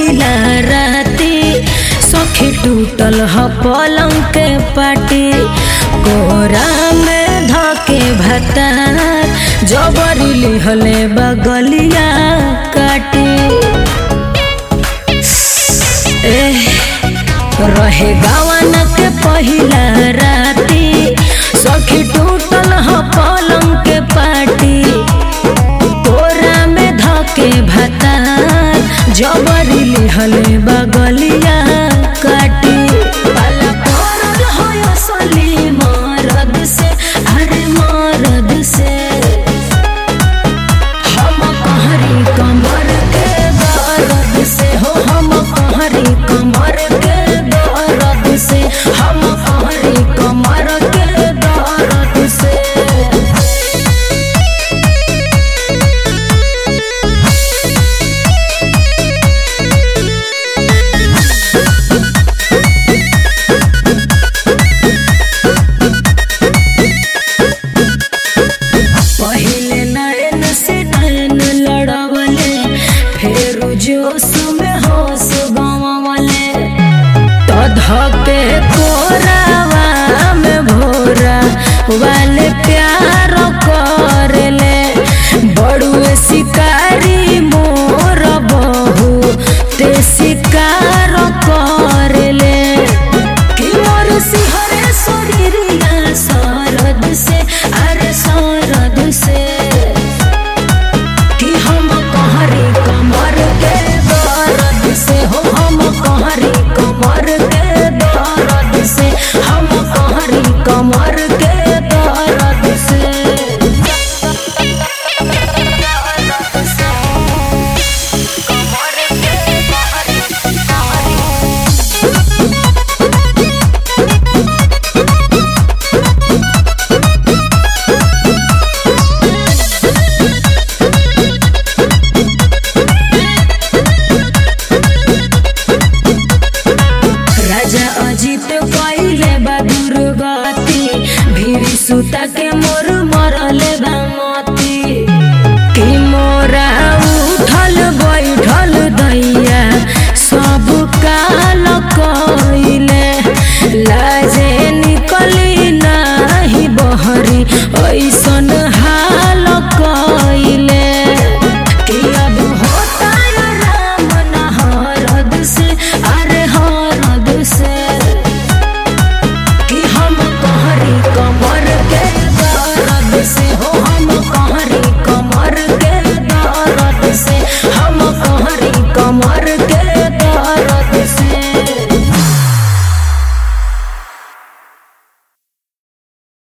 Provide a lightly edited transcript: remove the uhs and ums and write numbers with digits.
पहिला राती सखी टूटल ह पलंग के पाटी कोहरा में धके भतार जबरी लिहले बगलिया काटी रहे गावन के पहिला राती सखी टूटल ह पलंग के पाटी कोहरा में धके भतार जबरी लिहले बगलिया काटी पाला पड़ल हो असली मरद से अरे मरद से हम कहरी कमर के दर्द से हो हम कहरी कमर के दर्द से हम कहरी कमर के दर्द से पहले नैन से नैन लड़वले फिर जोश में होश गंवले तो धके कोरावा में भोरा वाले प्यार करले बड़ुए शिकारी मोर बहू ते शिकार करले कि मोर सिहरे शरीरिया सरद से अरे सरद से कि हम कहरी कमर के दर्द से हो हम कहरी कमर के दर्द से हम कहरी कमर के दर्द से राजा अजित कइले बा दुर्गति भीरी सुता के मोर मरले बा।